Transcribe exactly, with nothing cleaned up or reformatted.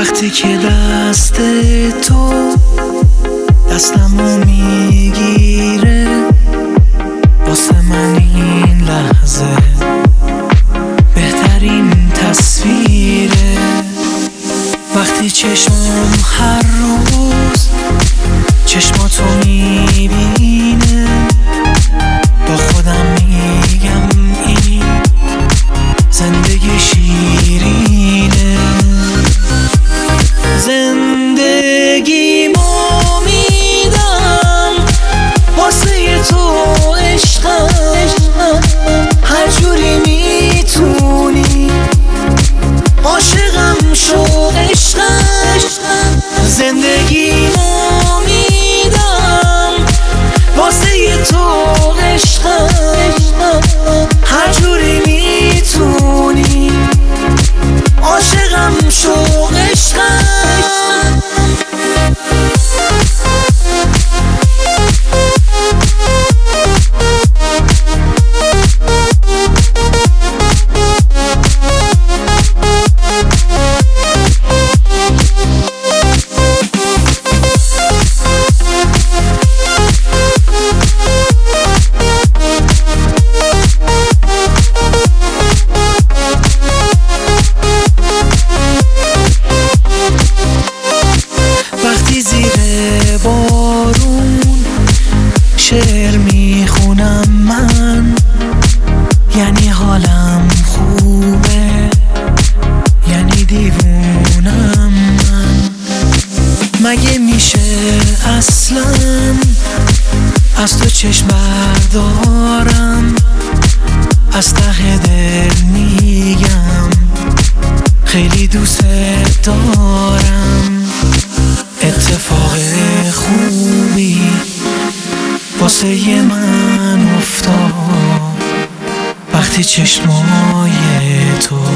وقتی که دست تو دستمو میگیره، واسه من این لحظه بهترین تصویره. وقتی چشمم هر روز چشماتو میبینه، با خودم میگم این زندگی شیرینه. زندگیمو میدم واسه تو عشقم، هر جوری میتونی عاشقم شو عشقم. زندگیمو میدم واسه تو عشقم، هر جوری میتونی عاشقم شو عشقم. بارون شعر میخونم من، یعنی حالم خوبه، یعنی دیوونم من. مگه میشه اصلا از تو چشم بردارم؟ از ته دل میگم خیلی دوست دارم. اتفاق خوبی واسه من افتاد وقتی چشمای تو